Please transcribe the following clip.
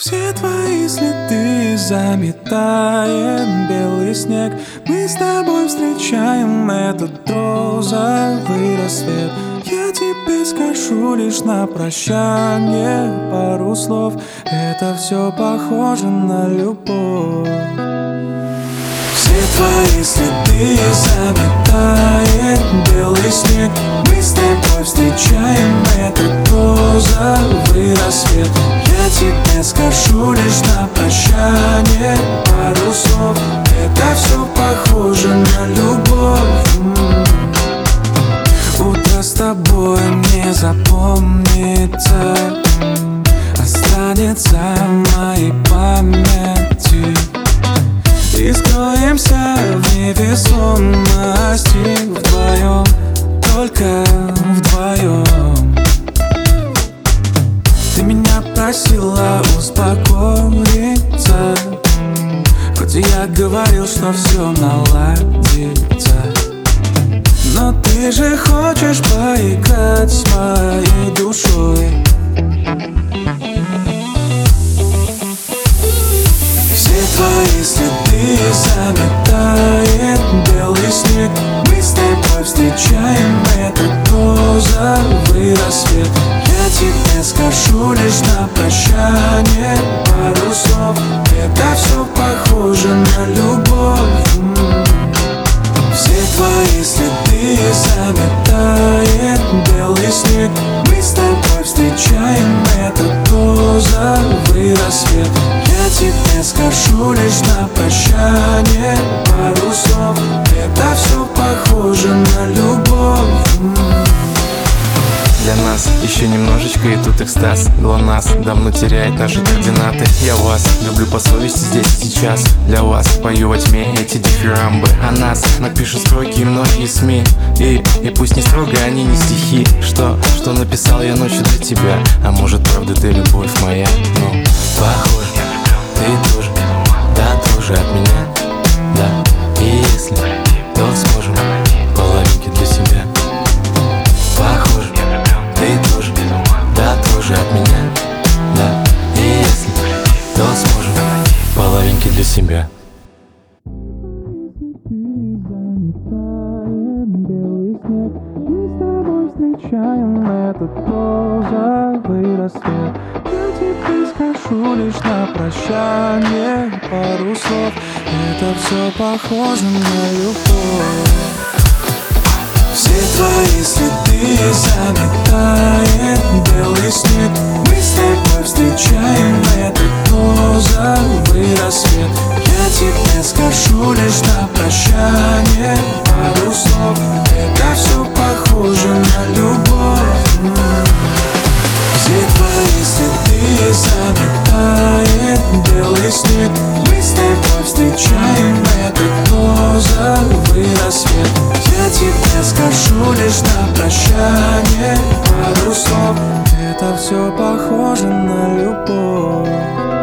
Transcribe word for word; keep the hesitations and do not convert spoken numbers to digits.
Все твои следы заметает белый снег. Мы с тобой встречаем этот розовый рассвет. Я тебе скажу лишь на прощание пару слов. Это все похоже на любовь. Все твои следы заметает белый снег. Мы с тобой встречаем этот розовый рассвет. Я тебе скажу лишь на прощание пару слов. Это все похоже на любовь. Утро с тобой мне запомнится, останется в моей памяти. И скроемся в невесомости вдвоем, только вдвоем. Ты меня просила успокоиться, хоть и я говорил, что все наладится. Но ты же хочешь поиграть с моей душой. Все твои следы заметает белый снег. Мы с тобой встречаем этот розовый рассвет. Я тебе скажу лишь на прощание пару слов. Это все похоже на любовь. Все твои следы заметает белый снег. Мы с тобой встречаем этот розовый рассвет. Я тебе скажу лишь на прощание пару слов. Это все похоже на любовь. Для нас еще немножечко и тут экстаз. ГЛОНАСС давно теряет наши координаты. Я вас люблю по совести здесь и сейчас. Для вас пою во тьме эти дифирамбы. О нас напишут строки и многие СМИ. И, и пусть не строго, они не стихи. Что, что написал я ночью для тебя. А может правда ты любовь моя. Ну, похоже, ты тоже, да, тоже от меня. Да, и если, то сможем половинки для себя. Похоже, ты тоже, да, тоже от меня. Да, и если, то сможем половинки для себя. Белый снег. Мы с тобой встречаем этот розовый рассвет. Я тебе скажу лишь на прощание пару слов. Это все похоже на любовь. Все твои следы заметает белый снег. Мы с тобой встречаем этот розовый рассвет. Я тебе скажу лишь на прощание пару слов. Это все похоже на любовь. Все твои следы заметает белый снег. Мы с тобой встречаем этот розовый рассвет. Я тебе скажу лишь на прощание пару слов. Это все похоже на любовь.